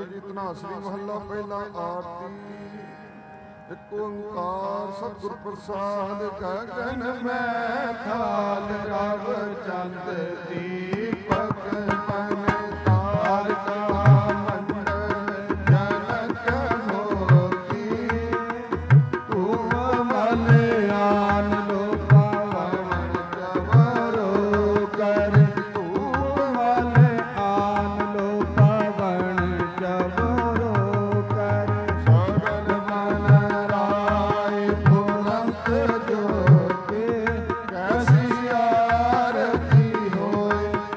ਵਾਹਿਗੁਰੂ ਜੀ ਧਨਾਸਰੀ ਮਹੱਲਾ ਪਹਿਲਾ ਆਰਤੀ। ਇੱਕ ਓੰਕਾਰ ਸਤਿਗੁਰ ਪ੍ਰਸਾਦ ਗਗਨ ਮੈਂ ਥਾਲ ਰਵ ਚੰਦ ਦੀਪਕ ਪਨ ਤਾਰਕਾ ਮੰਡਲ ਜਨਕ ਮੋਤੀ ਤੂੰ ਮਲਿਆਨ ਲੋ ਪਾਵਨ ਜਵਰੋ ਕਰ ਤੂੰ ਮਲਿਆਨ ਲੋ ਪਾਵਨ ਜਵਰੋ ਕਰ ਸਗਲ ਮਨ ਰਾਏ ਫੁਰੰਤ ਜੋਗੇ ਕੈਸੀ ਆਰਤੀ ਹੋਏ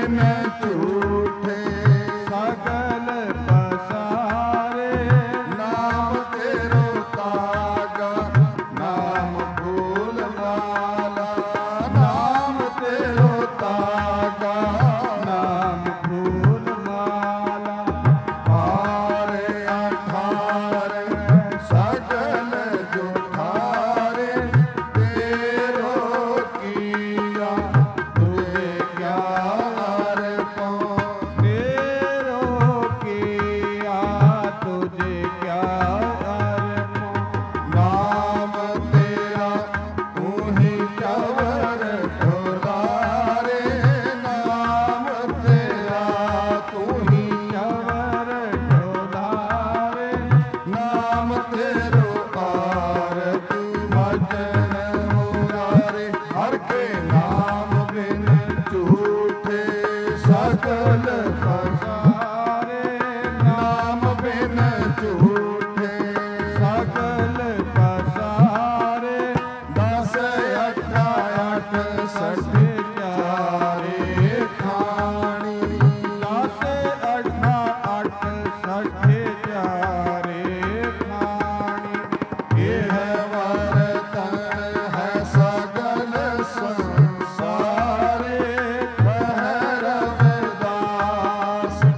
ਬਿਨ ਝੂਠੇ ਸਗਲ ਪਸਾਰੇ ਨਾਮ ਤੇਰੋ ਤਾਗਾ ਨਾਮ ਫੂਲ ਮਾਲਾ ਨਾਮ ਤੇਰੋ ਤਾਗਾ ਨਾਮ ਫੂਲ ਮਾਲਾ ਹਾਰੇ ਅਠਾਰੇ ਸਗਲ ਜੁਠਾਰੇ ਤੇਰੋ ਕੀਆ ਤੁਝੇ ਕਿਆ ਅਰਪਉ ਤੇਰੋ ਕੀਆ ਤੁਝੇ ਕਿਆ ਅਰਪਉ ਨਾਮ ਤੇਰਾ ਤੂੰ ਹੀ ਚਵਰ ਠੁਰਾਰੇ ਨਾਮ ਤੇਰਾ ਤੂੰ ਹੀ ਚਵਰ ਢੋਲਾਰੇ ਨਾਮ ਤੇਰੋ ਆਰਤੀ ਮਜਨ ਮੁਰਾਰੇ ਹਰ ਕੇ ਨਾਮ ਬਿਨ ਝੂਠੇ ਸਗਲ ਪਸਾਰੇ ਨਾਮ ਬਿਨ ਝੂਠੇ ਸਗਲ ਪਸਾਰੇ ਦਸ ਅੱਠਾ ਅੱਠ ਸਠ ਚਾਰੇ ਖਾਣੀ ਦਸ ਅੱਠਾ ਅੱਠ ਸਠੇ ਚਾਰੇ ਖਾਣੀ ਇਹ ਵਰਤਨ ਹੈ ਸਗਲ ਸੰਸਾਰੇ ਬਹਿ ਰਵਿਦਾਸ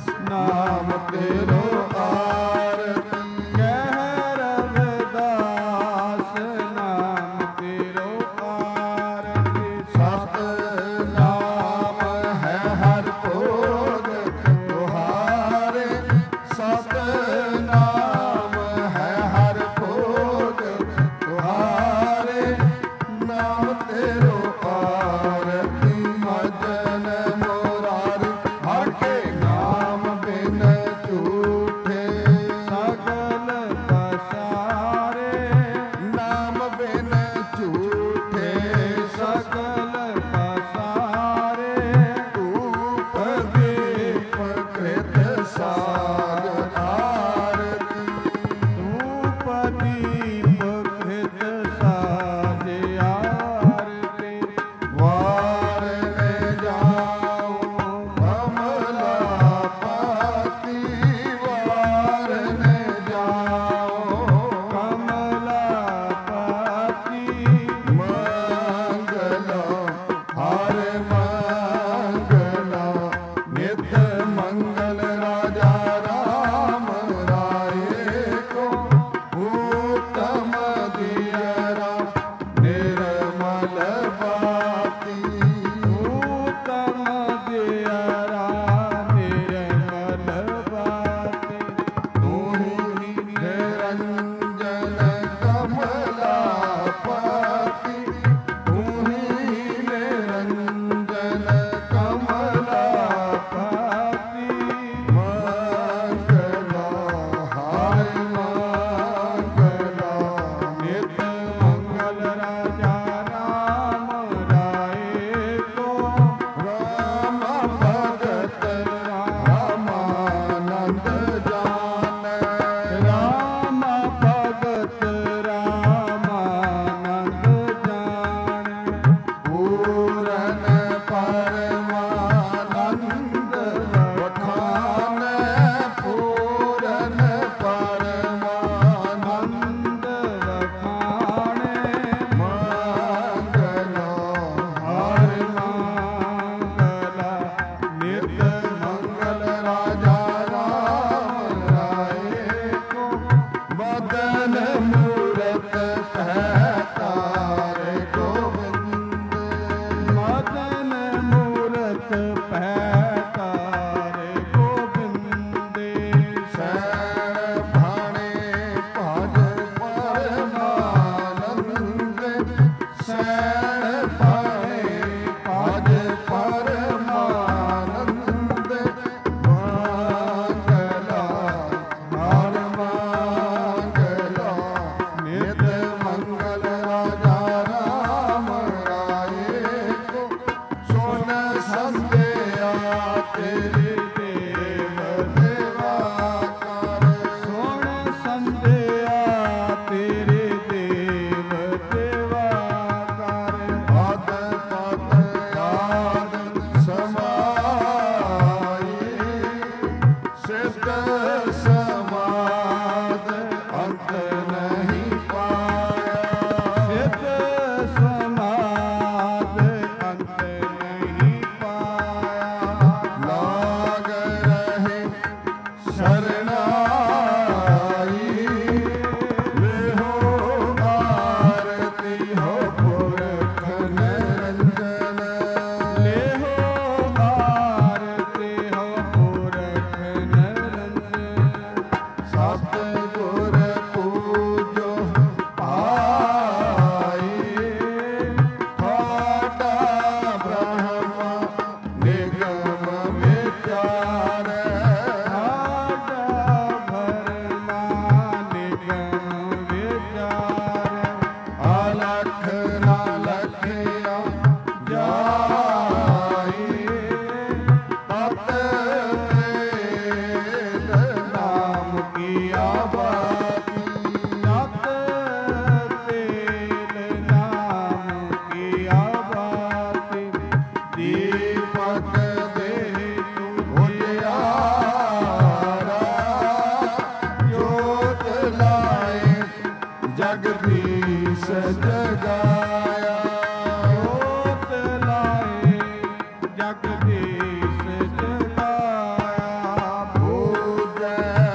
ਜਗਾਇਆ ਜੋਤ ਲਾਏ ਜਗਦੀਸ਼ ਜਗਾਇਆ ਬੂਝੈ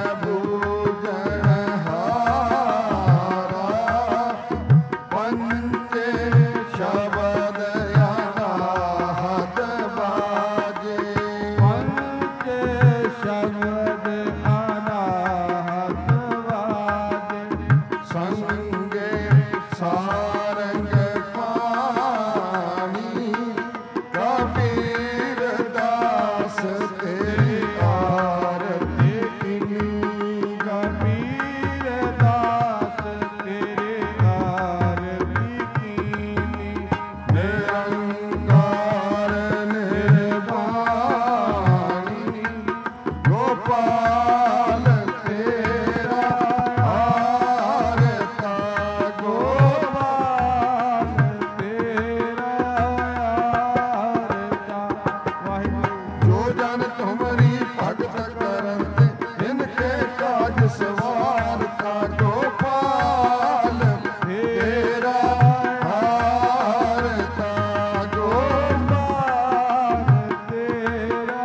ਬੂਝਣਹਾਰਾ ਪੰਚੇ ਸ਼ਬਦ ਅਨਾਹਤ ਬਾਜੇ ਪੰਚੇ ਸ਼ਬਦ ਅਨਾਹਤ ਵਾਜੇ ਸੰਗੇ ਸਾਰੰਗ ਪਾਣੀ ਕਬੀਰ ਦਾਸ ਤੇਰੀ ਆਰਤੀ ਕੀਨੀ ਕਬੀਰ ਦਾਸ ਤੇਰੇ ਆਰਤੀ ਕੀਨੀ ਨਿਰੰਕਾਰ ਨਿਰਵਾਣੀ ਗੋਪਾਲ ਤੇਰਾ ਆਰਤਾ ਗੋਪਾਲ ਤੇਰਾ ਆਰਤਾ ਵਾਹਿਗੁਰੂ ਜੋ ਜਨ ਤੁਮਰੀ ਭਗਤ ਕਰਨ ਤੇ ਇਨਕੇ ਕਾਜ ਸਵਾਰਤਾ ਗੋਪਾਲ ਤੇਰਾ ਆਰਤਾ ਗੋਪਾਲ ਤੇਰਾ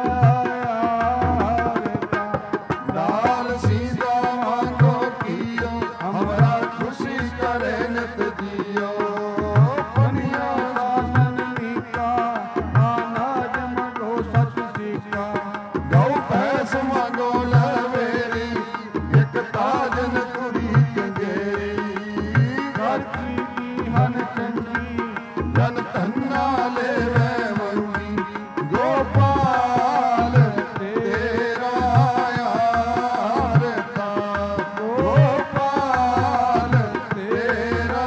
ਆਰਤਾ ਲਾਲ ਸੀਤਾ ਮੰਗੋ ਕੀਓ ਹਮਰਾ ਖੁਸ਼ੀ ਕਰੇ ਨਿਤ ਜੀਓ ਪਨੀਆ ਸਾਸਨ ਨੀਕਾ ਆਨਾਜ ਮਗੋ ਸਚ ਸੀਕਾ ਗਉ ਭੈਸ ਮੰਗੋ ਲਵੇਰੀ ਇੱਕ ਤਾਜਨ ਕੁੜੀ ਕੰਗੇਰੀ ਕਰਤੀ ਕੀ ਹਨ ਚੰਗੀ ਜਨ ਧੰਨਾ ਲੈਵੇ ਮੰਗੀ ਗੋਪਾਲ ਤੇਰਾ ਆਰਤਾ ਗੋਪਾਲ ਤੇਰਾ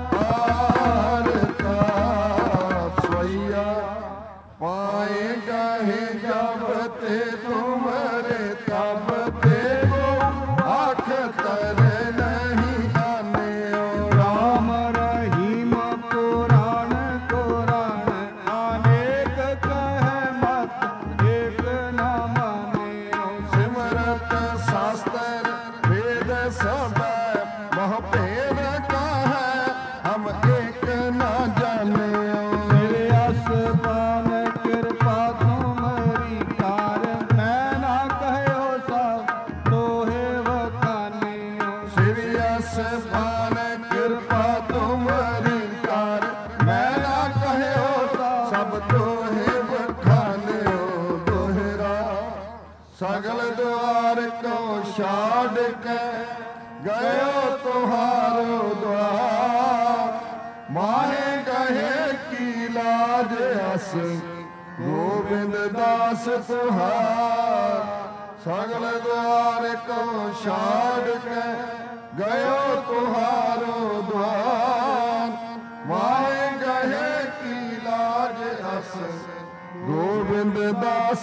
ਆਰਤਾ ਸਵਈਆ ਪਾਏ ਗਾਹੇ ਜਬ ਤੇ ਤੁਮਰੇ ਤਬ ਤੇ ਆਖ ਤਰ ਨਹੀਂ ਆਨਿਓ ਰਾਮ ਰਹੀਮ ਪੁਰਾਣ ਕੁਰਾਨ ਅਨੇਕ ਕਹਿ ਮਤ ਏਕ ਨਾ ਮਾਨਿਓ ਸਿਮਰਤ ਸ਼ਾਸਤਰ ਵੇਦ ਸਭ ਮਹ ਭੇਦ ਕਾਹੈ ਹਮ ਏਕ ਨਾ ਜਾਣਿਓ ਸਿਰ ਅਸਮਾਨ ਕਿਰਪਾ ਤੁਮਰੀ ਕਾਰ ਮੈਂ ਨਾ ਕਹਿਓ ਸਭ ਤੋਹੇ ਵਖਾਨਿਓ ਸ੍ਰੀ ਅਸਮਾਨ ਕਿਰਪਾ ਤੁਮਰੀ ਕਰ ਮੈਂ ਨਾ ਕਹਿਓ ਸਭ ਤੋਹੇ ਬਖਾਨਿਓ ਦੋਹਰਾ ਸਗਲ ਦੁਆਰ ਕੋ ਛਾੜ ਕੇ ਗਇਓ ਤੁਹਾਰੋ ਦੁਆਰ ਮਾਹੇ ਕਹੇ ਕੀ ਲਾਜ ਅਸ ਗੋਬਿੰਦ ਦਾਸ ਤੁਹਾਰ ਸਗਲ ਦੁਆਰ ਕੋ ਛਾੜ ਕੇ ਗਇਓ ਤੁਹਾਰੋ ਦੁਆਰ ਮਾਹੇ ਕਹੇ ਕੀ ਲਾਜ ਅਸ ਗੋਬਿੰਦ ਦਾਸ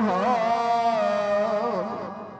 ਤੁਹਾਰ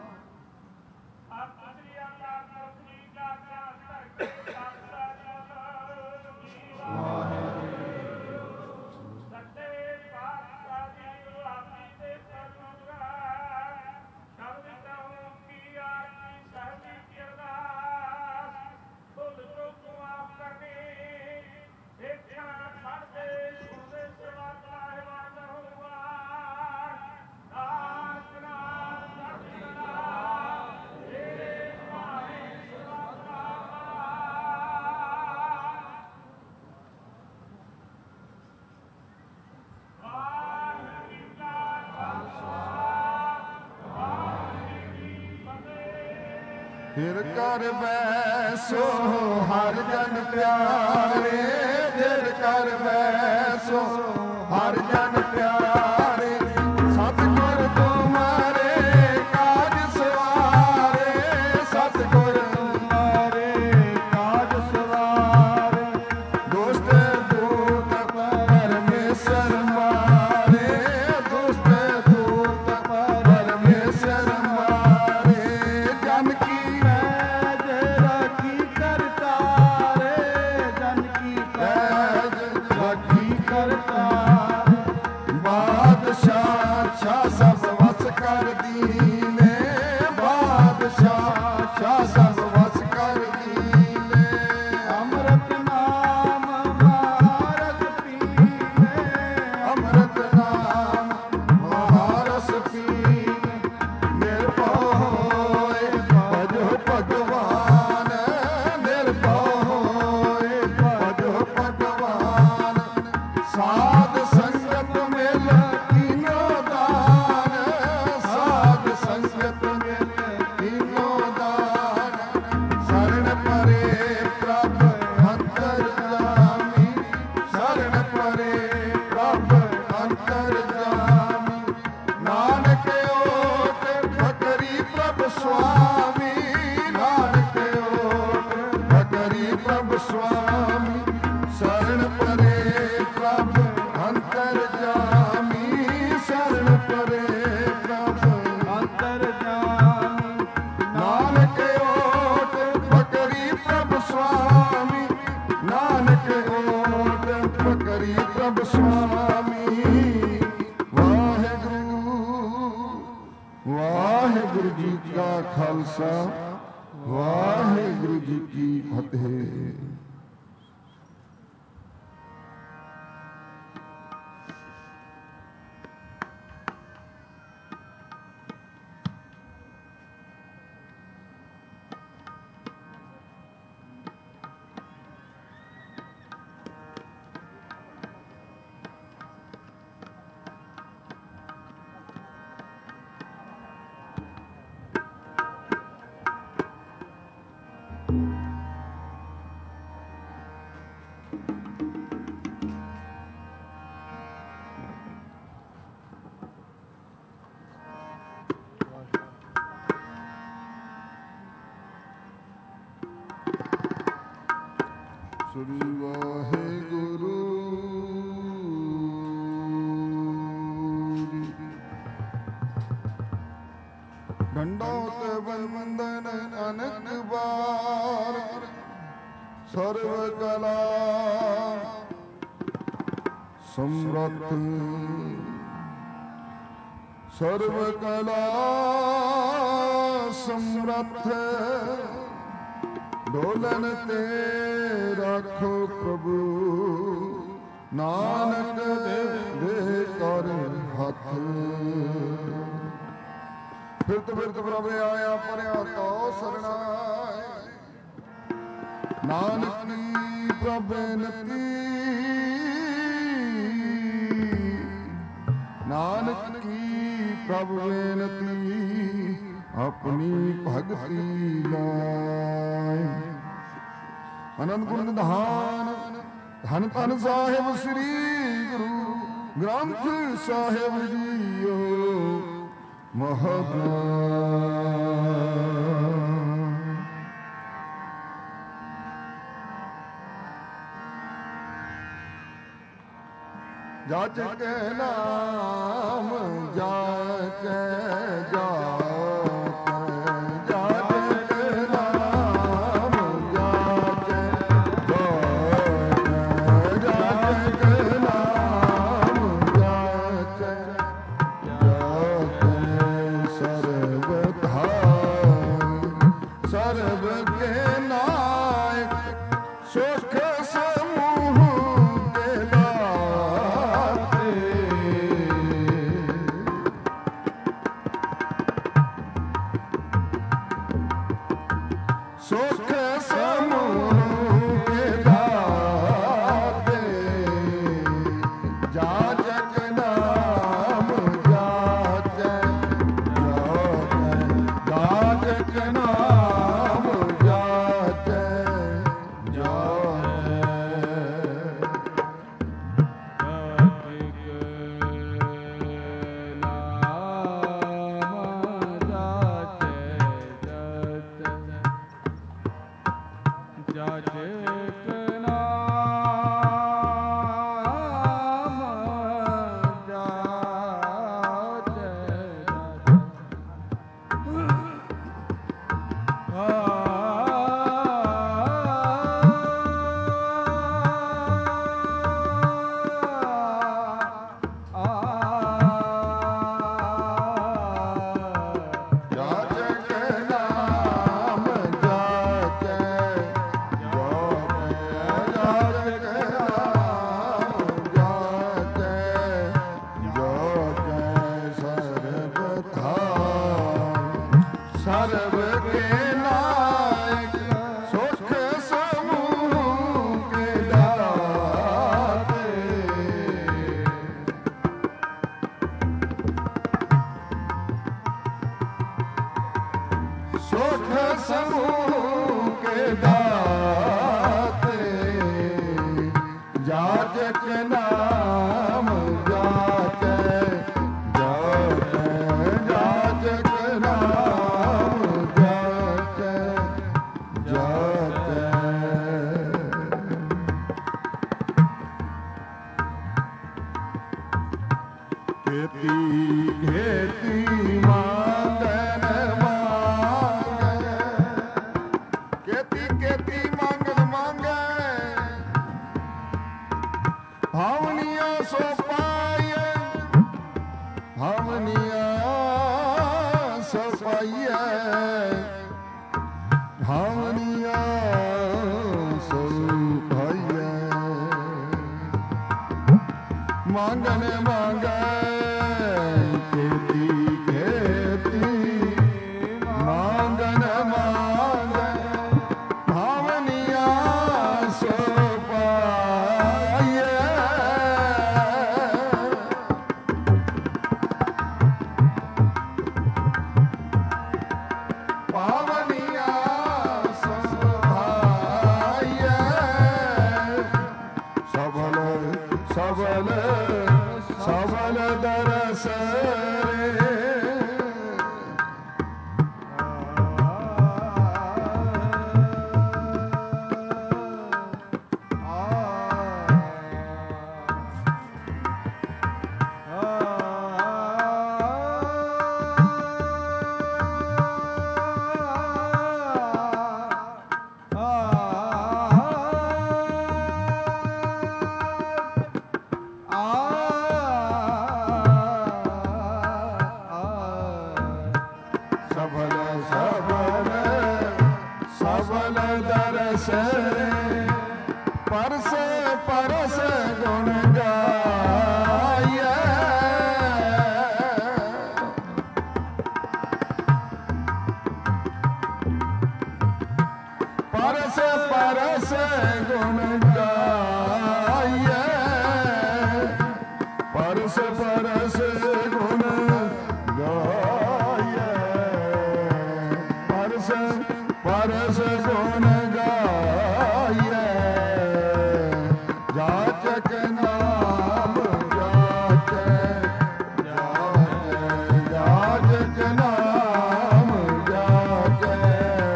ਫਿਰ ਕਰ ਬੈਸੋ ਹਰ ਜਨ ਪਿਆਰੇ ਫਿਰ ਕਰ ਬੈਸੋ ਹਰ ਜਨ ਪਿਆਰੇ ਸਤਿਗੁਰ ਤੁਮਾਰੇ ਕਾਜ ਸਵਾਰੇ ਸਤਿਗੁਰ ਤੁਮਾਰੇ ਕਾਜ ਸਵਾਰੇ ਦੁਸ਼ਟ ਦੂਤ ਪਰਮੇਸ਼ਰ ਮਾਰੇ ਦੁਸ਼ਟ ਦੂਤ ਪਰਮੇਸ਼ਰ ਮਾਰੇ ਜਨ ਕੀ ਪੈਜ ਰਾਖੀ ਕਰਤਾਰੇ ਜਨ ਕੀ ਪੈਜ ਰਾਖੀ ਕਰਤਾਰੇ ਬਾਦਸ਼ਾਹ ਸ਼ਾਹ ਸਭ ਵਸ ਕਰ ਦੀਨੇ ਬਾਦਸ਼ਾਹ ਸ਼ਾਹ ਸਭ ਵਸ ਕਰ ਦੀਨੇ ਅੰਮ੍ਰਿਤ ਨਾਮ ਵਾਹਿਗੁਰੂ ਜੀ ਕਾ ਖਾਲਸਾ, ਵਾਹਿਗੁਰੂ ਜੀ ਕੀ ਫਤਿਹ। ਸ੍ਰੀ ਵਾਹਿਗੁਰੂ ਜੀ। ਡੰਡੋਤ ਬੰਦਨ ਅਨਕ ਬਾਰ, ਸਰਵ ਕਲਾ ਸਮਰੱਥ, ਸਰਵ ਕਲਾ ਸਮਰੱਥ, ਡੋਲਨ ਤੇ ਰੱਖੋ ਪ੍ਰਭੂ, ਨਾਨਕ ਦੇ ਕਰ ਹੱਥ। ਫਿਰਤ ਫਿਰਤ ਪ੍ਰਭ ਆਇਆ ਪਰਿਆ ਤੋ ਸਰਣਾਏ, ਨਾਨਕੀ ਪ੍ਰਭ ਬੇਨਤੀ, ਨਾਨਕ ਕੀ ਪ੍ਰਭ ਬੇਨਤੀ, ਆਪਣੀ ਭਗਤੀ ਲਾਇ। ਅਨੰਦ ਗੁਣ ਨਿਧਾਨ ਧੰਨ ਧੰਨ ਸਾਹਿਬ ਸ੍ਰੀ ਗੁਰੂ ਗ੍ਰੰਥ ਸਾਹਿਬ ਜੀਓ ਮਹਾਰਾਜ। ਜਾਚ ਕੇ ਨਾਮ ਜਾਚ ਜਾਚ, ਪਾਈਐ ਭਾਵਨੀਆਂ ਸੋ ਭਾਈਐ ਮੰਗਣ ਮੰਗੈ ਖੇਤੀ ਖੇਤੀ ਮੰਗਣ ਮੰਗੈ ਭਾਵਨੀਆਂ ਸੋ ਪਾਈਐ ਭਾਵਨੀਆਂ ਸੋ ਪਾਈਐ ਸਬਲ ਸਬਲ ਸਬਲ ਦਰਸ ਰੇ ਸਬਲ ਸਬਲ ਸਬਲ ਦਰਸ ਪਰਸ ਪਰਸ ਗੁਣ ਗਾਈਐ ਪਰਸ ਪਰਸ ਗੁਣ ਗਾਈਐ ਪਰਸ ਪਰਸ ਗੁਣ ਗਾਈਐ ਪਰਸ ਪਰਸ ਗੁਣ ਗਾਈਐ ਜਾਚਕ ਨਾਮ ਜਾਚੈ ਜਾਚਕ ਨਾਮ ਜਾਚੈ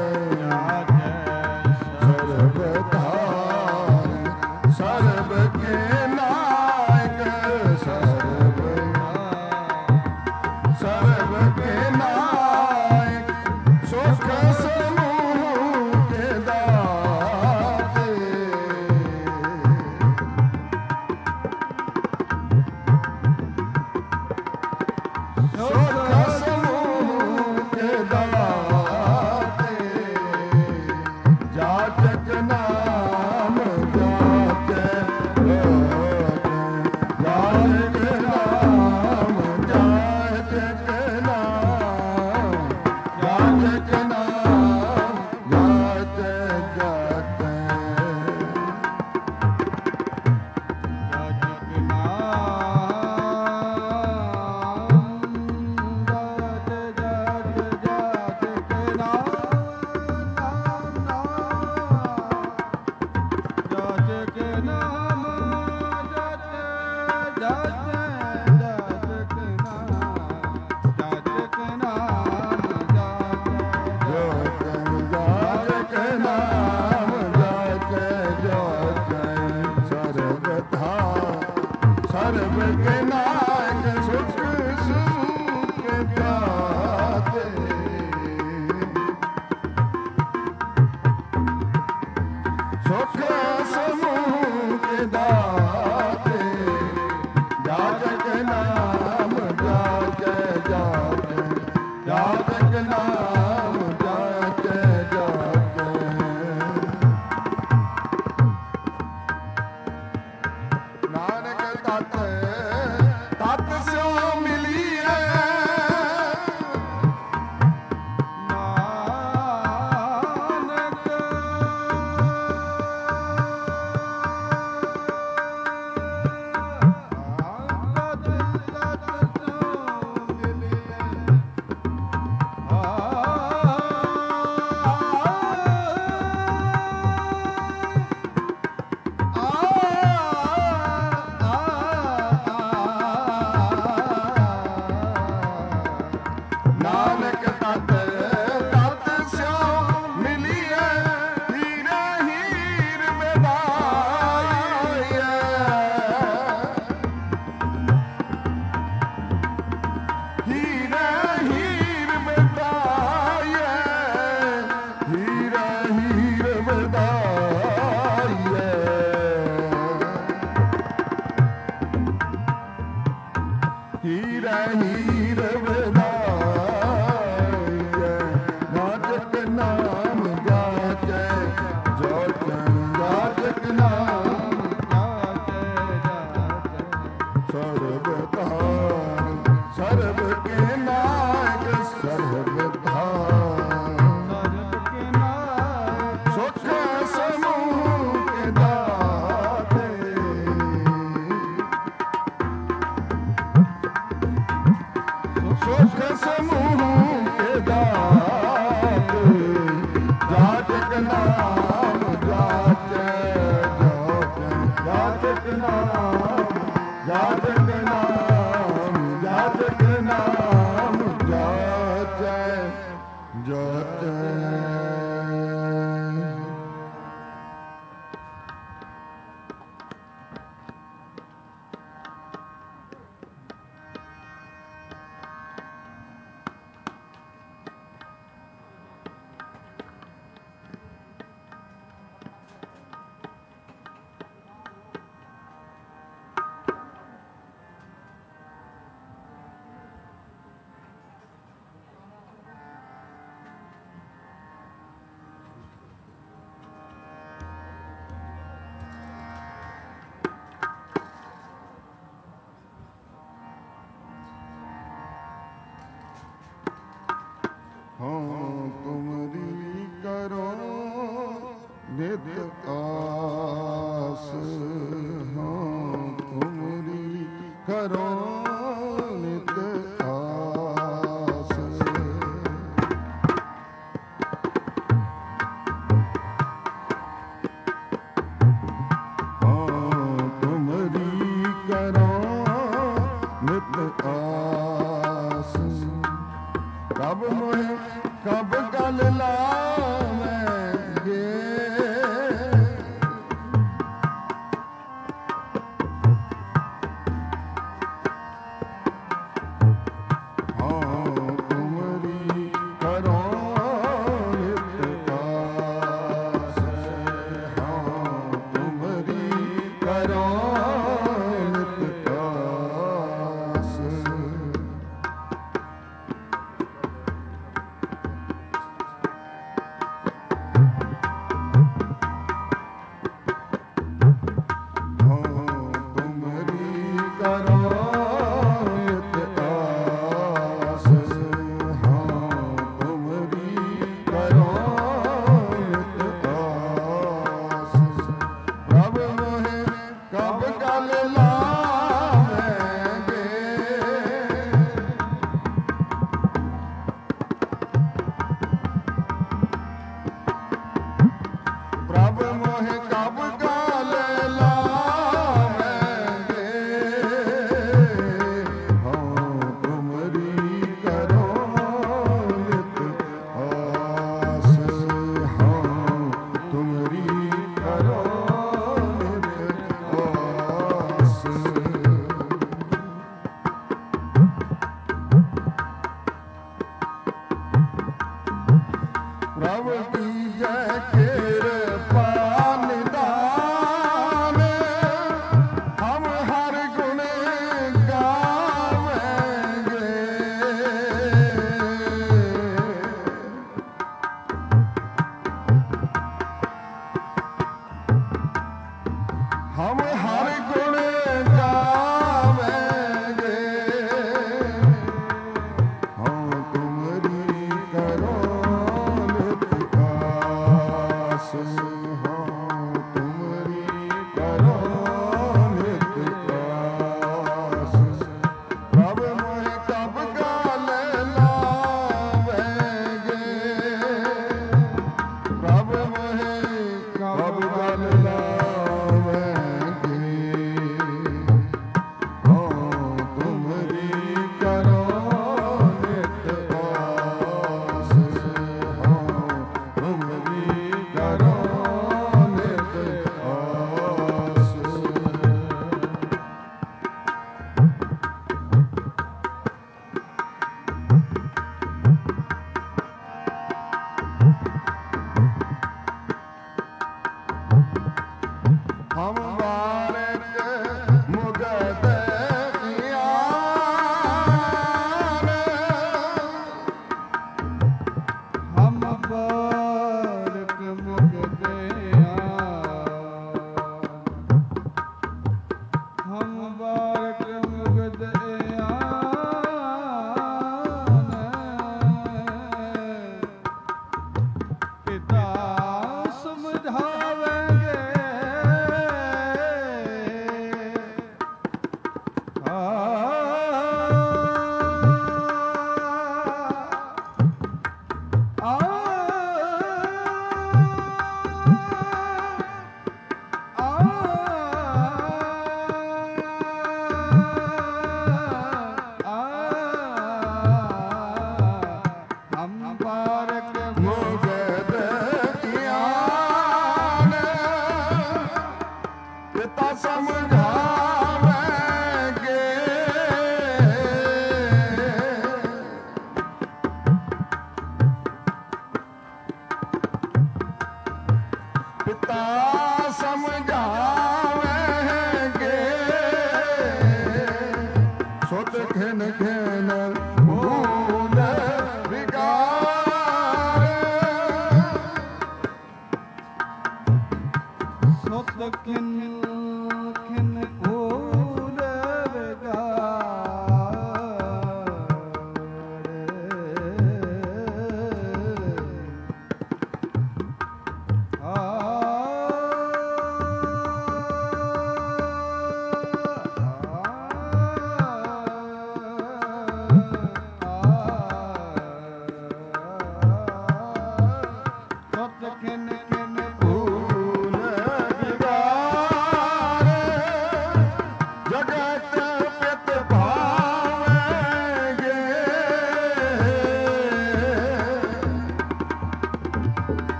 ਸਰਬ ਧਾਰ ਸਰਬ ਕੇ ਨਾਇਕ ਸਰਬ ਸਮੂਹ ਕੇ ਦਾਤ ਜਾਚਕ ਨਾਮ ਜਾਚੈ ਜਾਚਕ ਨਾਮ ਜਾਚਕ ਨਾਮ ਜਾਚਕ ਨਾਮ ਜਾਚੈ ਜਾਚੈ ਹਾਂ ਤੁਮਰੀ ਕਰੋ ਨਿਤ ਆਸ ਹਾਂ ਤੁਮਰੀ ਕਰੋ ਨਿਤ ਆਸ ਹਾਂ ਤੁਮਰੀ ਕਰੋ ਨਿਤ ਆਸ ਕਬ ਮੋਹਿ ਕਬ ਗਲ ਲਾਵੈਂਗੇ ਹਾਂ ਤੁਮਰੀ ਕਰੋ ਨਿਤ ਆਸ ਹਾਂ ਤੁਮਰੀ ਕਰੋ ਨਿਤ ਆਸ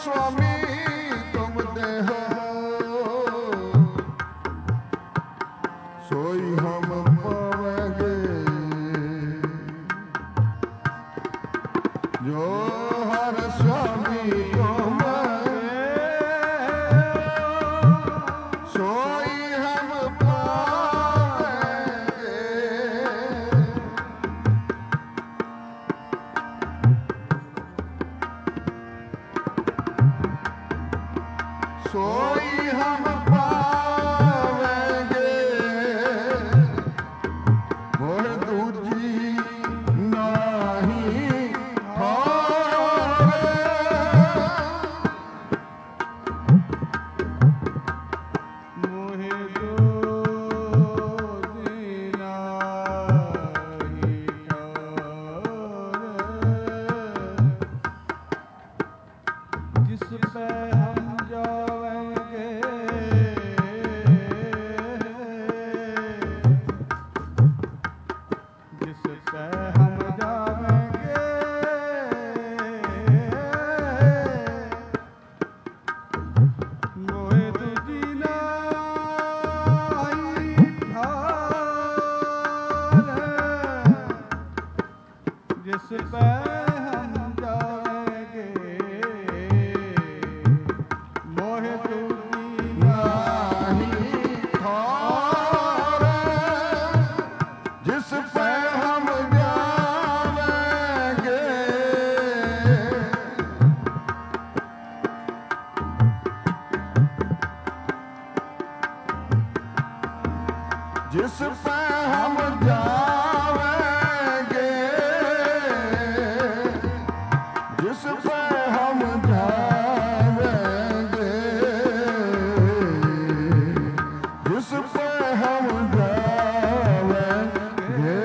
स्वामी तुम देहो सोई हम पावेंगे जो हर स्वामी तुम सोई हम पावेंगे सोई हम पावेंगे मोह दूजी नाही हारे मोहे दूजी नाही ठारे। जिस पे हम जावेंगे जिस पे हम जावेंगे मोहे दूजी नाही ठारे। जिस पे हम जावेंगे मोहे दूजी नाही ठारे जिस पे हम जावेंगे जिस पे हम जावेंगे जिस पे हम जावेंगे जिस पे हम जावेंगे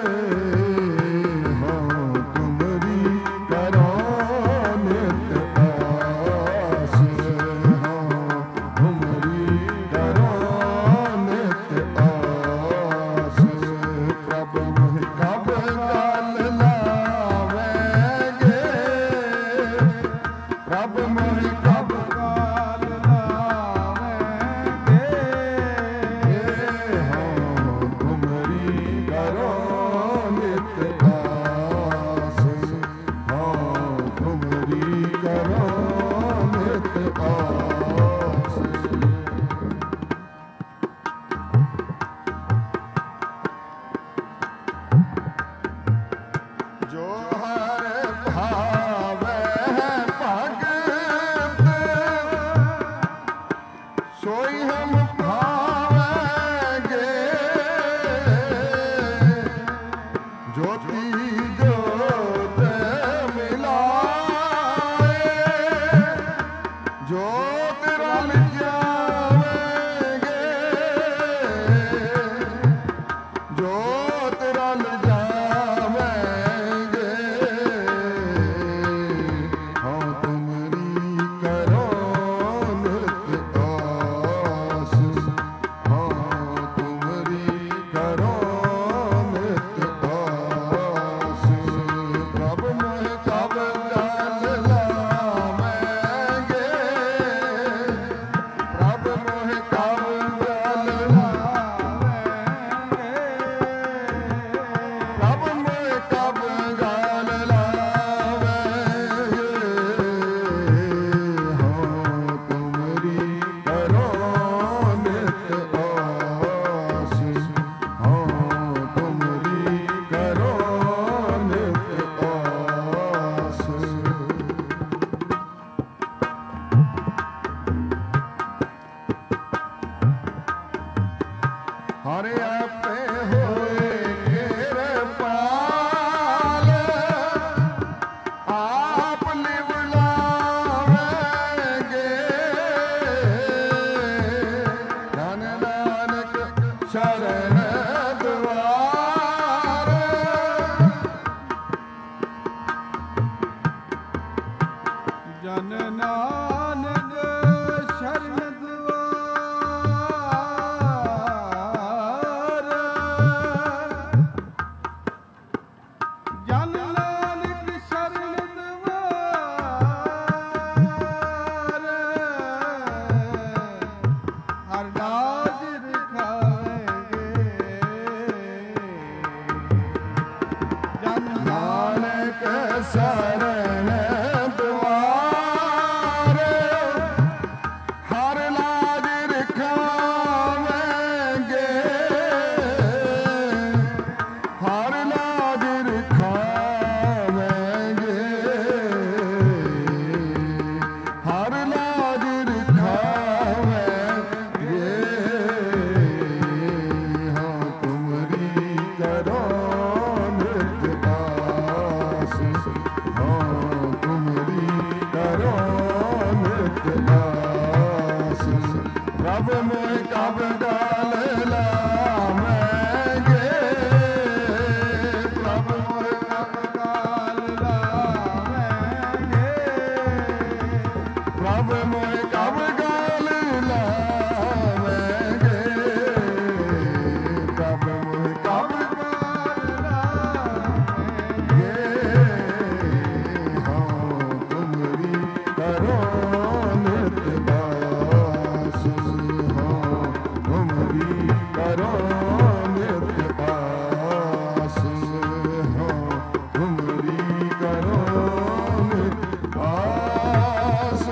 हाँ तुम्हारी करो नित आस हाँ तुम्हारी करो नित आस प्रभ मोहि कब गल लावेंगे प्रभ मोहि कब काल लावेंगे हाँ तुम्हारी करो नित आस हाँ तुम्हारी करो नित आस जो हर भावे भगत सोई हम भावेंगे ज्योति ज्योत मिलाए ज्योत रल जावेंगे ज्योत रल जावेंगे हाँ तुम्हारी करो नित आस हाँ तुम्हारी करो नित आस प्रभ मोहि कब गल लावेंगे प्रभ मोहि कब गल प्रभ मोहि कब गल लावेंगे हाँ तुम्हारी करो नित आस हाँ तुम्हारी करो नित आस हरे आपे होए कृपाल आप लिवलावेंगे धन नानक शरण द्वार जन नानक शरण द्वार जन नानक शरण द्वार ਪ੍ਰਭ ਮੋਹਿ ਕਬ ਗਾਲ ਲਾਵਾਂਗੇ ਪ੍ਰਭ ਮੋਹਿ ਕਬ ਗਾਲ ਲਾਵਾਂਗੇ ਪ੍ਰਭ ਮੋਹਿ ਕਬ ਗਾਲ ਲਾਵਾਂਗੇ ਪ੍ਰਭ ਮੋਹਿ ਕਬ ਗਾਲ ਲਾਵਾਂਗੇ ਹਾਂ ਤੁਮਰੀ ਕਰੋ ਨਿਤ ਬਾਸ ਹਾਂ ਤੁਮਰੀ ਕਰੋ ਨਿਤ ਬਾਸ ਹਾਂ ਤੁਮਰੀ ਕਰੋ ਨਿਤ ਬਾਸ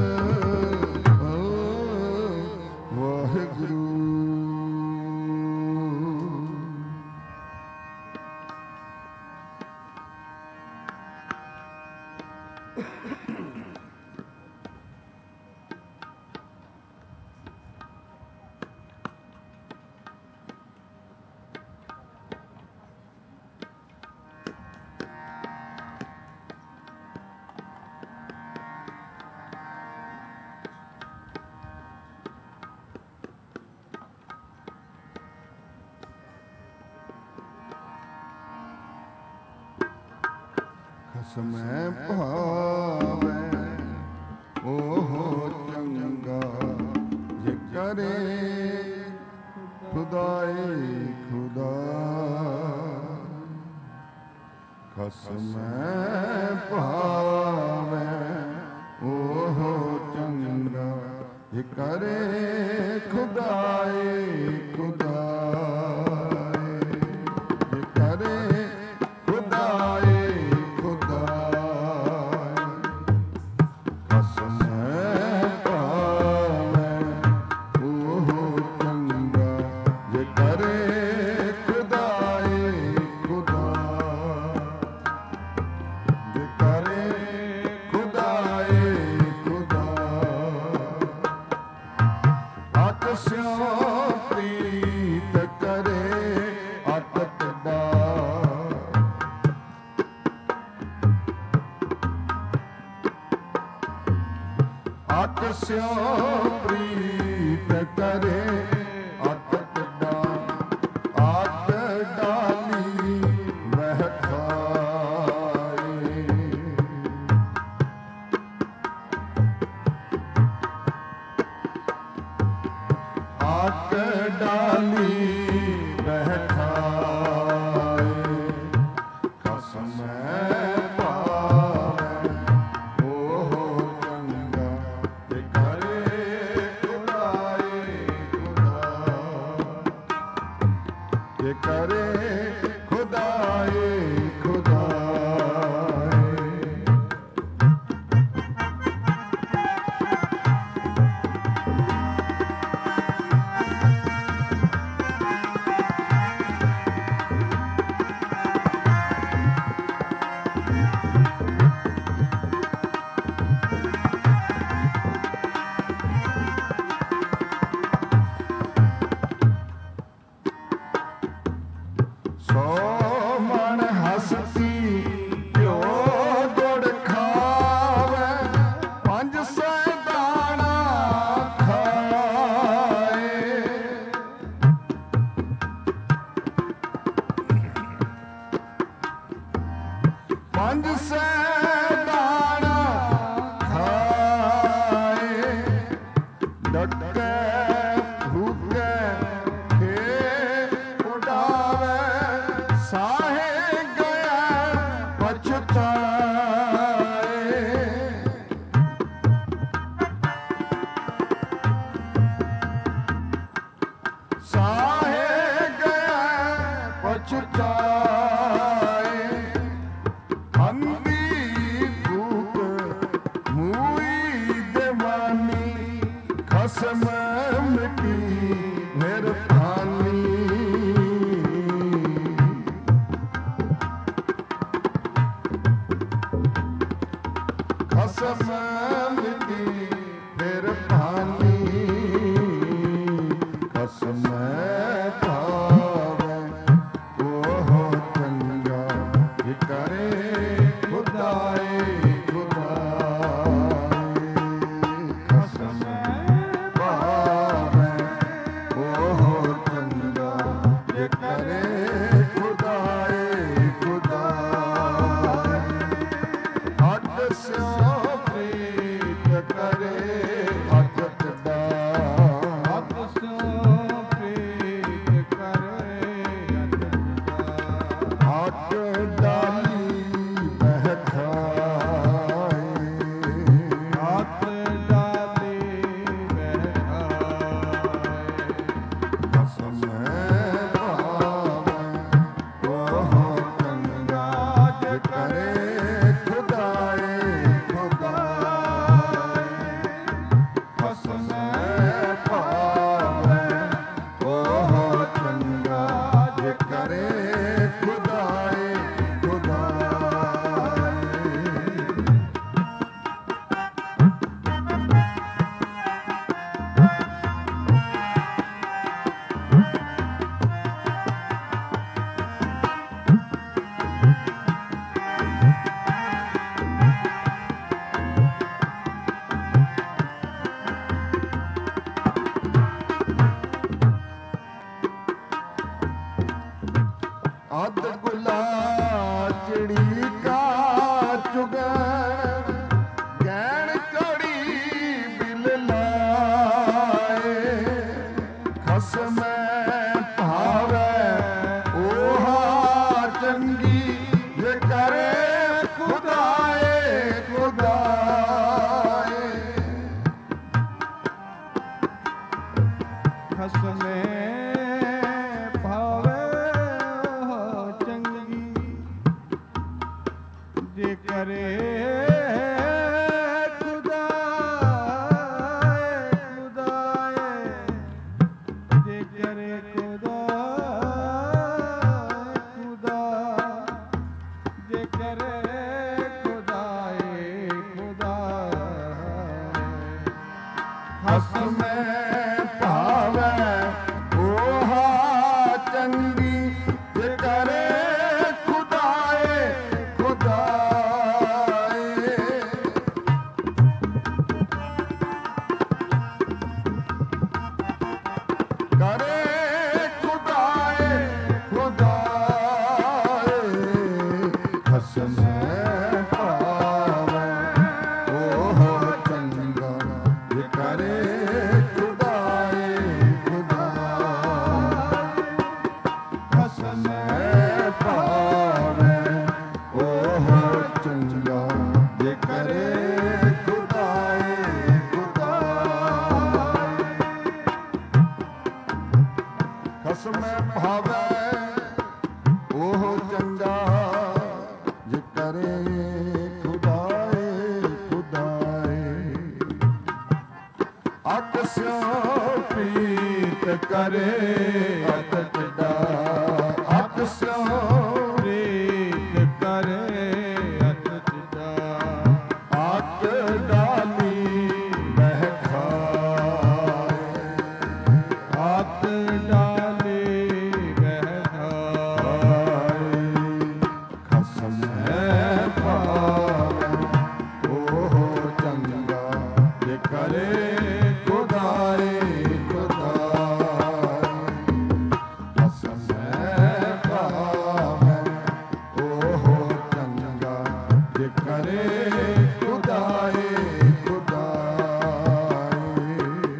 ਵਾਹਿਗੁਰੂ। ਖਸਮੈ ਭਾਵੈ ਓਹ ਚੰਗਾ ਜੇ ਕਰੇ ਖੁਦਾਏ ਖੁਦਾ ਖਸਮੈ ਭਾਵੈ ਓਹ ਚੰਗਾ ਜੇ ਕਰੇ ਖੁਦਾਏ ਖੁਦਾ ਜੇ ਕਰੇ ਖੁਦਾਏ ਪ੍ਰੀਤ ਕਰੇ ਅਟਕ ਦਾ ਆਤਸਿਓ ਪ੍ਰੀਤ ਕਰੇ ਅਟਕ ਦਾ ਆਤ ਡਾਲੀ ਵਹਿ ਖਾਏ ਆਤ ਡਾਲੀ ਵਹਿ ਖਾਏ ਖਸਮੈ ਕਰੇ ਖੁਦਾਏ ਖੁਦਾਏ ਸੋ ਮਨ ਹਸਤੀ ਘਿਓ ਗੁੜ ਖਾਵੇ ਪੰਜ ਸੈ ਦਾਣਾ ਖਾਏ ਪੰਜ ਸੈ ਦਾਣਾ ਖਾਏ ਡੱਕੇ ਭੁੱਖੇ ਸਾਹੇ ਗਿਆ ਪਛਤਾਏ ਸਾਹੇ ਗਿਆ ਪਛਤਾਏ ਅੰਦੀ ਭੂਤ ਮੂਈ ਦੇਵਾਨੀ ਖਸਮ ਮਿੱਟੀ ਫਿਰ ਭਾਨੀ ਖਸਮ ਮਿੱਟੀ ਫਿਰ ਭਾਨੀ ਖਸਮ ਭਾਵੈ ਉਹ ਚੰਗਾ ਜੇ ਕਰੇ ਖੁਦਾਏ ਖੁਦਾਏ ਖਸਮ ਭਾਵੈ ਅਤਿ ਡਾ ਅਤ ਸਿਉ ਪ੍ਰੀਤ ਕਰੇ ਹੱਟ ਡਾਲੀ ਬਹਿ ਖਾਏ ਹੱਥ ਡਾਲੀ ਬਹਿ ਕਸਮ ਭਾਵੈ ਉਹ ਚੰਗਾ ਜਿ ਕਰੇ ਖੁਦਾਏ ਖੁਦਾਏ ਕਸਮ ਭਾਵੈ ਉਹ ਚੰਗਾ ਜਿ ਕਰੇ ਖੁਦਾਏ ਖੁਦਾਏ ਅਧ ਗੁਲਾ ਚਿੜੀ ਕਾ ਚੁਗੈ ਗੈਣ ਕੜੀ ਬਿਲ ਲਾਏ ਖਸਮੈ ਭਾਵੈ ਓਹਾ ਚੰਗੀ ਜੇ ਕਰੇ ਖੁਦਾਏ ਖੁਦਾਏ ਖਸਮੇ ਭਾਵੇ ਉਹ ਚੰਗੀ ਜੇ ਕਰੇ ਖੁਦਾਏ ਖੁਦਾਏ ਜੇ ਕਰੇ ਖੁਦਾਏ ਖੁਦਾ ਜੇ ਕਰੇ ਖੁਦਾਏ ਖੁਦਾਏ ਹਸਮੈ ਭਾਵੈ ਓਹਾ ਚੰਗੀ ਜੇ ਕਰੇ ਖੁਦਾਏ ਖੁਦਾਏ ਕਰੇ ਖੁਦਾਏ ਖੁਦਾਏ ਹਸਮੈ ਭਾਵੈ ਉਹ ਚੰਗਾ ਜੇ ਕਰੇ ਖੁਦਾਏ ਖੁਦਾਏ ਹਸਮੈ ਭਾਵੈ ਉਹ ਚੰਗਾ ਜੇ ਕਰੇ ਖੁਦਾਏ ਖੁਦਾਏ ਖਸਮੈ ਭਾਵੈ ਉਹ ਚੰਗਾ ਜੇ ਕਰੇ ਖੁਦਾਏ ਖੁਦਾਏ ਅਤ ਸਿਉ ਪ੍ਰੀਤ ਕਰੇ ਅਤ ਡਾ ਅਤ ਸਿਉ ਪ੍ਰੀਤ ਕਰੇ ਅਤ ਦਾ ਅਤ ਡਾਲੀ ਬਹਿ ਖਾਏ ਹੱਥ ਡਾਲੀ ਬਹਿ ਖਸਮੈ ਭਾਵੈ ਉਹ ਚੰਗਾ ਜੇ ਕਰੇ ਖੁਦਾਏ ਖੁਦਾਏ ਖਸਮੈ ਭਾਵੈ ਉਹ ਚੰਗਾ ਜੇ ਕਰੇ ਖੁਦਾਏ ਖੁਦਾਏ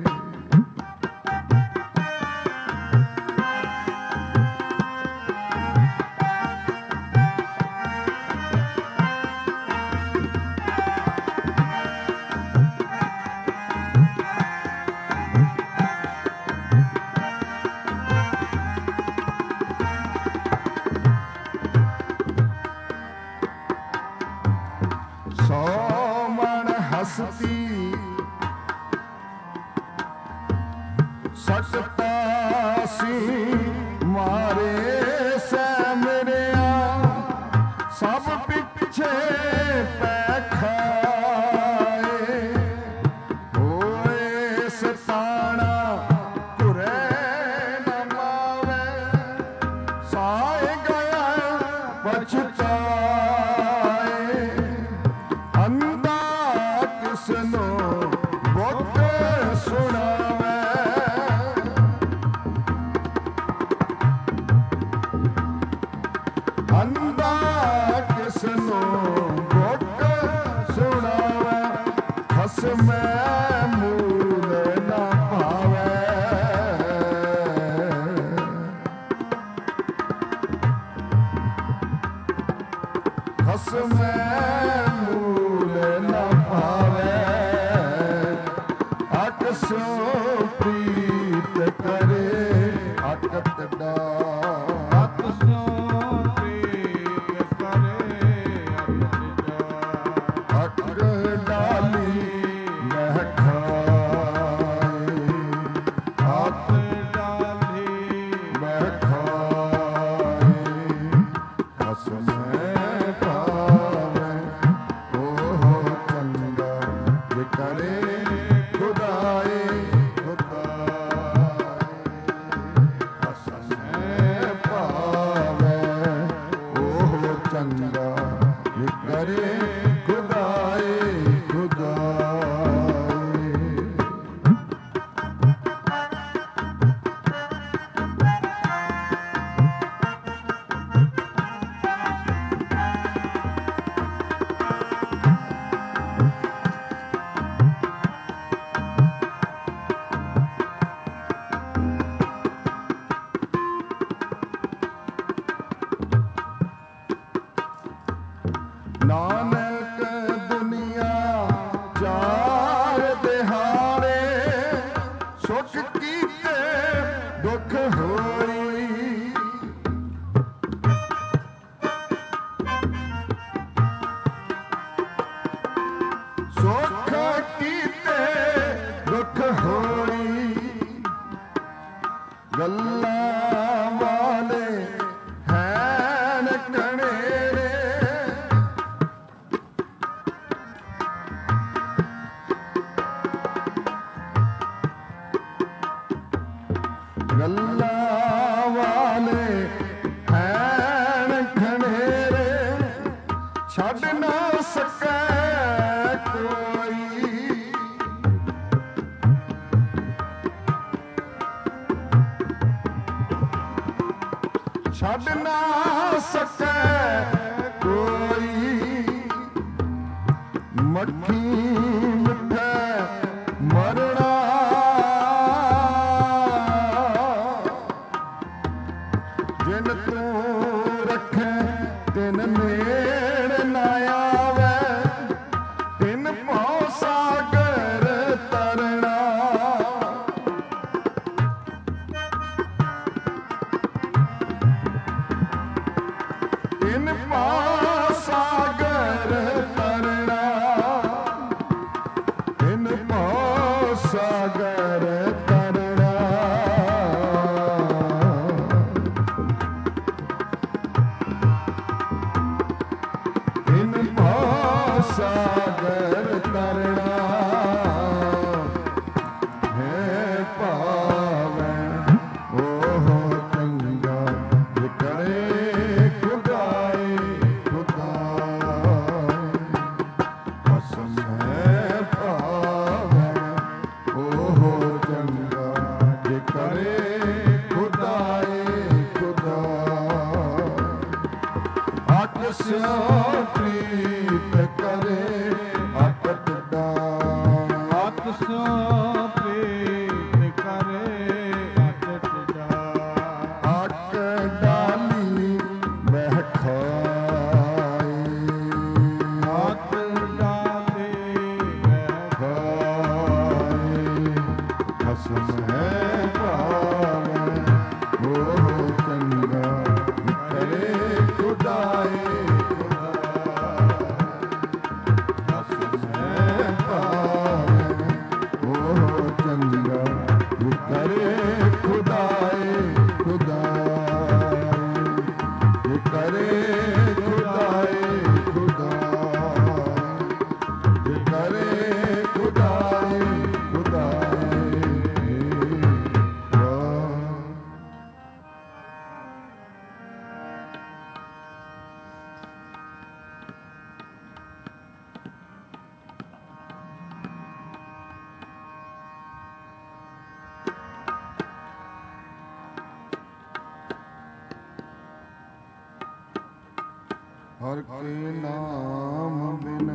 ਸੋ ਮਣ ਹਸਤੀ ਸਟਤਾ ਸੀ ਮਾਰੇ ਸੈ ਮੇਰਿਆ ਸਭ ਪਿੱਛੇ ਪੈ ਖਾਏ ਹੋਏ ਸਤਾਣਾ ਘੁਰੇ ਨ ਮਾਵੇ ਸਾਏ ਗਿਆ ਪਛਤਾਏ ਅੰਦਾ ਕਿਸਨੋ ਬੁੱਧ ਸੁਣਾਵੇ ਗੱਲਾਂ ਵਾਲੇ ਹੈਣ ਖਣੇਰੇ ਛੱਡ ਨਾ ਸਕੈ ਕੋਈ ਛੱਡ ਨਾ ਸਕੈ ਕੋਈ ਮੱਖੀ ਮਿੱਠਾ ਮਰਣਾ ਜਿਨ ਤੂੰ ਰੱਖੇ ਤਿਨ ਨੇੜ ਨਾ ਆਵੇ ਤਿਨ ਭਉ ਸਾਗਰ ਤਰਣਾ ਤਿਨ ਭਉ ਸਾਗਰ ਤਰਣਾ ਤਿਨ ਭਉ ਸਾਗਰ ਤਰਣਾ ਤਿਨ ਭਉ ਸਾਗਰ ਤਰਣਾ ਹੈ ਭਾਵੈ ਉਹ ਚੰਗਾ ਜੇ ਕਰੇ ਖੁਦਾਏ ਖੁਦਾਏ ਅਸਮ ਹੈ ਭਾਵੈ ਉਹ ਚੰਗਾ ਜੇ ਕਰੇ ਖੁਦਾਏ ਖੁਦਾਏ ਅਟ ਸਿਓ ਪ੍ਰੀਤ ਕਰੇ ਅਟਟ ਦਾ ਅਤ ਸੋ ਪ੍ਰੀਤ ਕਰੇ ਅਟਟ ਜਾ ਅਟ ਡਾਲੀ ਮਹਿ ਖਾਏ ਅਤ ਡਾਲੇ ਬਹਿ ਖਾਏ ਖਸਮ ਹੈ ਭਾਵੈ ਉਹ ਚੰਗਾ ਕਰੇ ਖੁਦਾਏ ਖਸਮ ਹੈ ਭਾਵੈ ਉਹ ਚੰਗਾ ਕਰੇ ਖੁਦਾਏ ਖੁਦਾਏ ਕਰੇ ਖੁਦਾਏ ਖੁਦਾਏ ਕਰੇ ਖੁਦਾਏ ਖੁਦਾਏ ਹਰ ਕੇ ਨਾਮ ਬਿਨ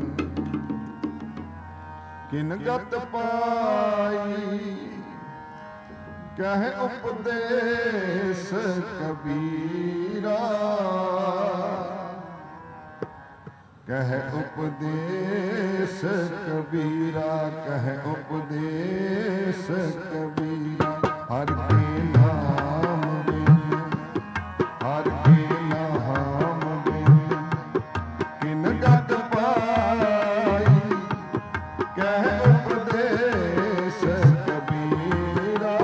ਕਿਨ ਗਤ ਪਾਈ ਕਹਿ ਉਪਦੇਸ ਕਬੀਰਾ ਕਹਿ ਉਪਦੇਸ ਕਬੀਰਾ ਕਹਿ ਉਪਦੇਸ ਕਬੀਰਾ ਹਰ ਕੇ ਨਾਮ ਬਿਨ ਹਰ ਕੇ ਨਾਮ ਬਿਨ ਕਿਨ ਗਤ ਪਾਈ ਕਹਿ ਉਪਦੇਸ ਕਬੀਰਾ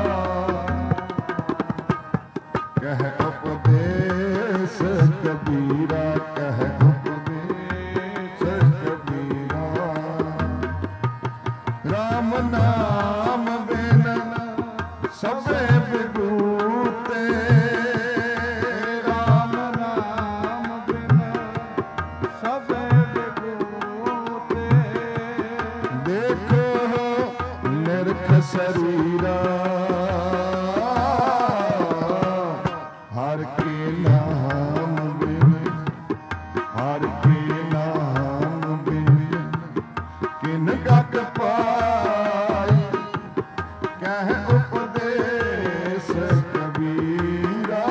ਕਹਿ ਉਪਦੇਸ ਕਬੀਰਾ ਕਹਿ ਉਪਦੇਸ ਕਬੀਰਾ ਰਾਮ ਨਾਮ ਬਿਨ ਸਭੇ ਵਿਭੂਤੇ ਰਾਮ ਨਾਮ ਬਿਨ ਸਭੇ ਵਿਭੂਤੇ ਦੇਖੋ ਨਿਰਖ ਸਰੀਰਾ ਹਰ ਕੇ ਨਾਮ ਬਿਨ ਹਰ ਕੇ ਨਾਮ ਬਿਨ ਕਿਨ ਗਤ ਪਾਈ ਕਹਿ ਉਪਦੇਸ ਕਬੀਰਾ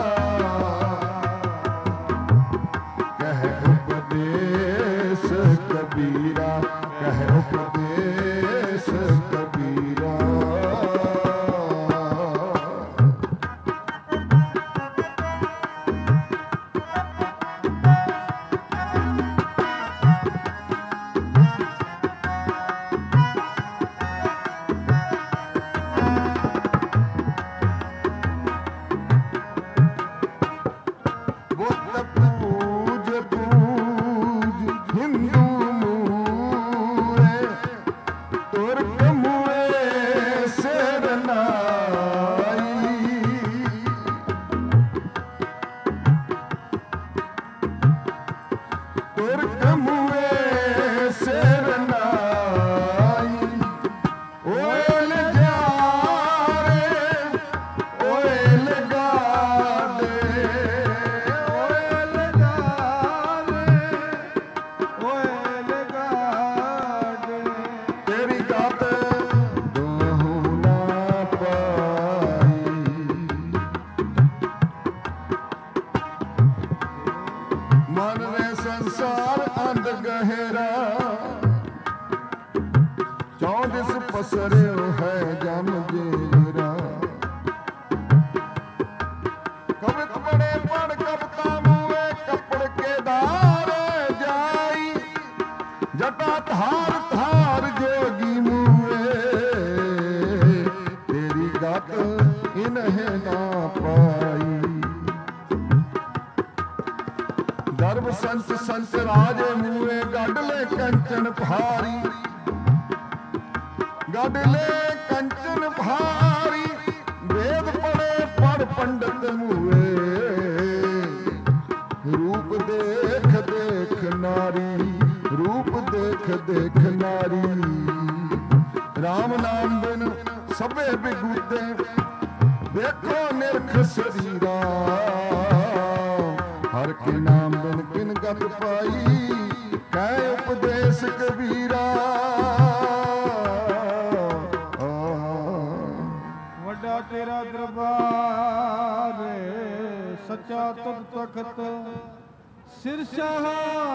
ਕਹਿ ਉਪਦੇਸ ਕਬੀਰਾ ਕਹਿ ਉਪਦੇਸ ਕਬੀਰਾ ਪਸਰਿਓ ਹੈ ਜਮ ਜੇਰਾ ਕਵਿਤ ਬੜੇ ਪੜ ਕਵਤਾ ਮੂਏ ਕੱਪੜ ਕੇ ਦਾਰੇ ਜਾਈ ਜਟਾ ਧਾਰ ਧਾਰ ਜੋਗੀ ਮੂਏ ਤੇਰੀ ਗਤ ਇਨਹਿ ਨਾ ਪਾਈ ਗਰਭ ਸੰਤ ਸੰਤ ਰਾਜੇ ਮੂਏ ਗੱਡ ਲੈ ਕੰਚਨ ਭਾਰੀ ਗੱਡ ਲੈ ਕੰਚਨ ਭਾਰੀ ਵੇਦ ਪੜੇ ਪੜ ਪੰਡਤ ਮੂਏ ਰੂਪ ਦੇਖ ਦੇਖ ਨਾਰੀ ਰੂਪ ਦੇਖ ਦੇਖ ਨਾਰੀ ਰਾਮ ਨਾਮ ਬਿਨ ਸਭੇ ਬਿਗੂਤੇ ਦੇਖੋ ਨਿਰਖ ਸਰੀਰਾ ਹਰ ਕੇ ਨਾਮ ਬਿਨ ਕਿਨ ਗਤ ਪਾਈ ਕਹਿ ਉਪਦੇਸ਼ ਕਬੀਰਾ ਵੱਡਾ ਤੇਰਾ ਦਰਬਾਰ ਸੱਚਾ ਤੁਧ ਤਖਤ ਸਿਰ ਸ਼ਾਹ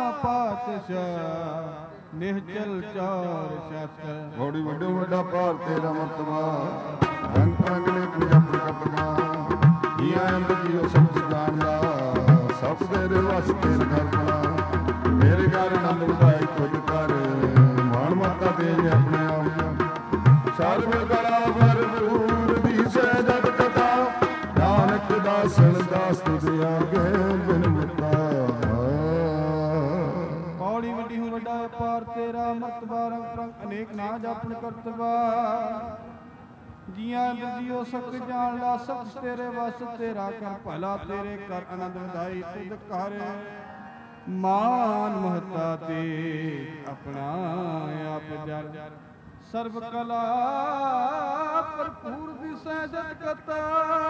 ਪਾਤਸ਼ਾਹ ਨਿਹਚਲ ਚਾਰ ਸ਼ਤ ਬੜੀ ਵੱਡੇ ਵੱਡਾ ਭਾਰ ਤੇਰਾ ਮਰਤਬਾ ਰੰਗ ਰੰਗ ਨੇ ਪੂਜਾ ਪ੍ਰਕਟਵਾ ਜੀ ਆਨੰਦ ਜੀਓ ਸਭ ਜਾਣਦਾ ਸਭ ਤੇਰੇ ਵਾਸਤੇ ਕਰਨਾ ਮੇਰੇ ਘਰ ਆਨੰਦ ਵਧਾਈ ਤੁਧ ਕਰ ਮਾਣ ਮਤਾ ਦੇ ਆਪਣੇ ਆਪ ਸਰਬ ਕਲਾ ਭਰਪੂਰ ਦੀ ਸਹਿਜਤ ਕਥਾ ਨਾਨਕ ਦਾਸਨ ਦਾਸ ਤੁਧ ਆਗੇ ਬਿਨ ਮੁਕਤਾ ਪੌੜੀ ਵੱਡੀ ਹੂੰ ਵੱਡਾ ਪਾਰ ਤੇਰਾ ਮਰਤਬਾ ਰੰਗ ਰੰਗ ਅਨੇਕ ਨਾ ਜਾਪਣ ਕਰਤਬਾ ਜੀਆਂ ਜੀਓ ਸਭ ਜਾਣ ਲਾ ਸਭ ਤੇਰੇ ਵਸ ਤੇਰਾ ਕਰ ਭਲਾ ਤੇਰੇ ਕਰ ਆਨੰਦ ਵਧਾਈ ਤੁਧ ਕਰ ਮਾਨ ਮਹਤਾ ਤੇ ਆਪਣਾ ਆਪ ਜਰ ਸਰਬ ਕਲਾ ਭਰਪੂਰ ਦੀ ਸਹਿਜਤ ਕਥਾ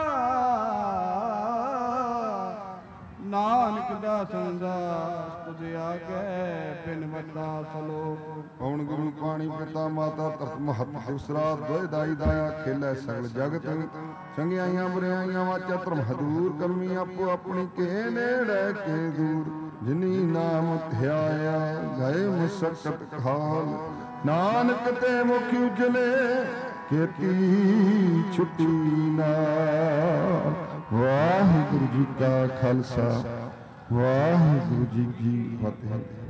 ਨਾਨਕ ਦਾਸਨ ਦਾਸ ਤੁਝ ਆਗੇ ਬਿਨ ਮਤਾ ਸਲੋਕ ਪਵਨ ਗੁਰੂ ਪਾਣੀ ਪਿਤਾ ਮਾਤਾ ਧਰਤ ਮਹਤ ਦੂਸਰਾ ਦੋਇ ਦਾਈ ਦਾਇਆ ਖੇਲੇ ਸਗਲ ਜਗਤ ਚੰਗਿਆਈਆਂ ਬੁਰਿਆਈਆਂ ਵਾਚਾ ਧਰਮ ਹਦੂਰ ਕਰਮੀ ਆਪੋ ਆਪਣੀ ਕੇ ਨੇੜੇ ਕੇ ਦੂਰ ਜਿਨੀ ਨਾਮ ਧਿਆਇਆ ਗਏ ਮੁਸਕਤ ਖਾਲ ਨਾਨਕ ਤੇ ਮੁਖ ਉਜਲੇ ਕੀਤੀ ਛੁੱਟੀ ਨਾਲ ਵਾਹਿਗੁਰੂ ਜੀ ਕਾ ਖਾਲਸਾ ਵਾਹਿਗੁਰੂ ਜੀ ਕੀ ਫਤਿਹ।